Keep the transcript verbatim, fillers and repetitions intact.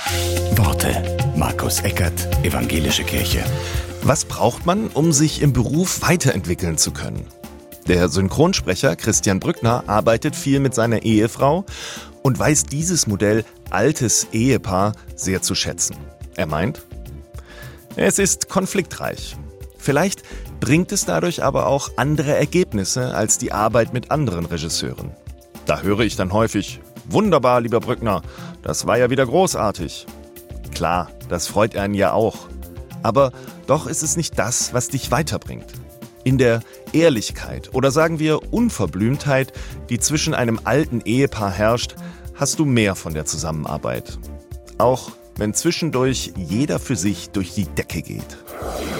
Worte. Markus Eckert, Evangelische Kirche. Was braucht man, um sich im Beruf weiterentwickeln zu können? Der Synchronsprecher Christian Brückner arbeitet viel mit seiner Ehefrau und weiß dieses Modell altes Ehepaar sehr zu schätzen. Er meint, es ist konfliktreich. Vielleicht bringt es dadurch aber auch andere Ergebnisse als die Arbeit mit anderen Regisseuren. Da höre ich dann häufig, wunderbar, lieber Brückner, das war ja wieder großartig. Klar, das freut einen ja auch. Aber doch ist es nicht das, was dich weiterbringt. In der Ehrlichkeit oder sagen wir Unverblümtheit, die zwischen einem alten Ehepaar herrscht, hast du mehr von der Zusammenarbeit. Auch wenn zwischendurch jeder für sich durch die Decke geht.